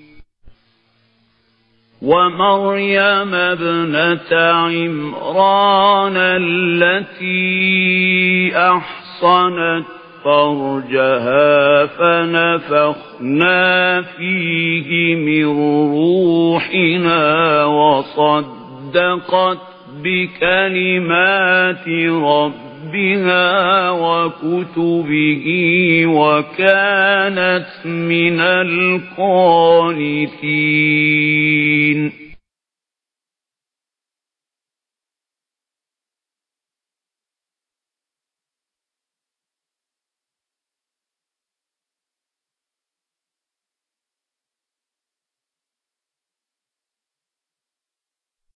A: ومريم ابنة عمران التي أحصنت فرجها فنفخنا فيه من روحنا وصدقت بكلمات ربها وكتبه وكانت من القانتين